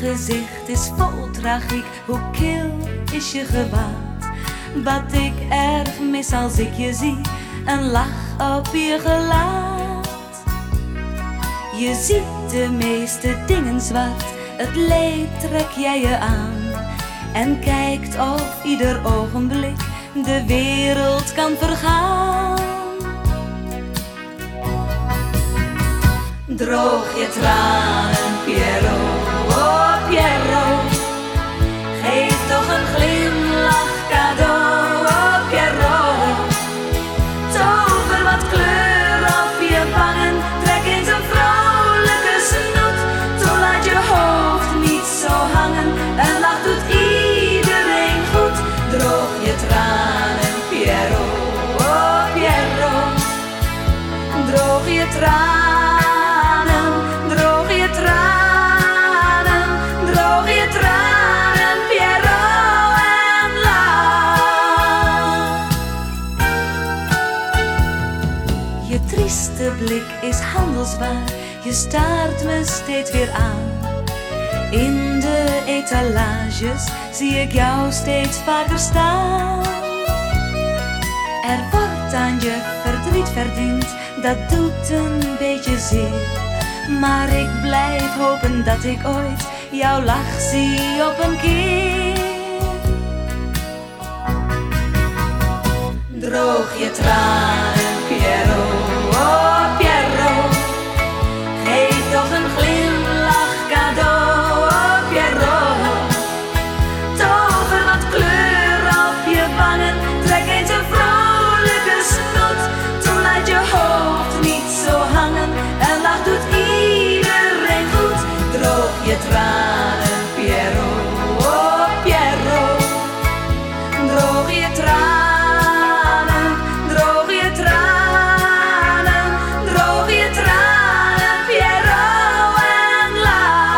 gezicht is vol tragiek, hoe kil is je gewaad. Wat ik erg mis als ik je zie, een lach op je gelaat. Je ziet de meeste dingen zwart, het leed trek jij je aan. En kijkt of ieder ogenblik de wereld kan vergaan. Droog je tranen, Pierrot, oh Pierrot. Geef toch een glimlach cadeau, oh Pierrot. Tover wat kleur op je wangen, trek eens een vrolijke snoet. Toen laat je hoofd niet zo hangen, een lach doet iedereen goed. Droog je tranen, Pierrot, oh Pierrot. Droog je tranen. Je trieste blik is handelswaar, je staart me steeds weer aan. In de etalages zie ik jou steeds vaker staan. Er wordt aan je verdriet verdiend, dat doet een beetje zeer. Maar ik blijf hopen dat ik ooit jouw lach zie op een keer. Droog je tranen, Pierrot, oh Pierrot. Geef toch een glimlach cadeau, oh Pierrot. Tover wat kleur op je wangen, trek eens een vrolijke snoet. Toen laat je hoofd niet zo hangen, een lach doet iedereen goed. Droog je tranen, Pierrot, oh Pierrot. Droog je tranen.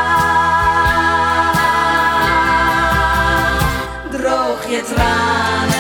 Je tranen.